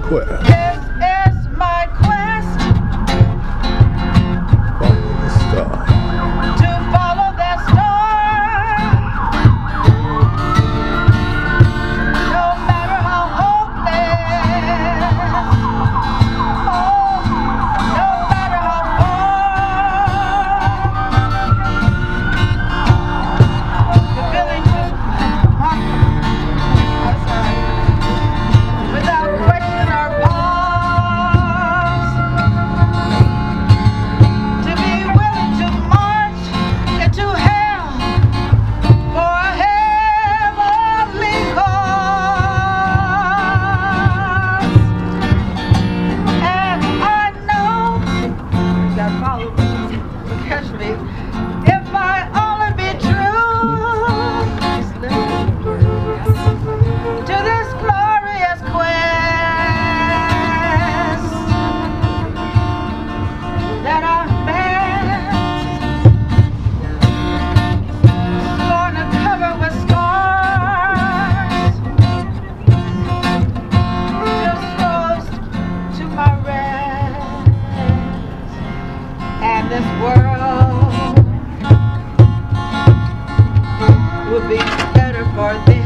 quest. This is my quest. Follow the star. To follow that star. No matter how hopeless. Oh, no matter how far. You're willing to without question or pause, to be willing to march into hell for a heavenly cause. And I know you gotta follow me, catch me. If I only be true, to this glorious quest that I've been gonna cover with scars, just rose to my rest, and this world would be better for them.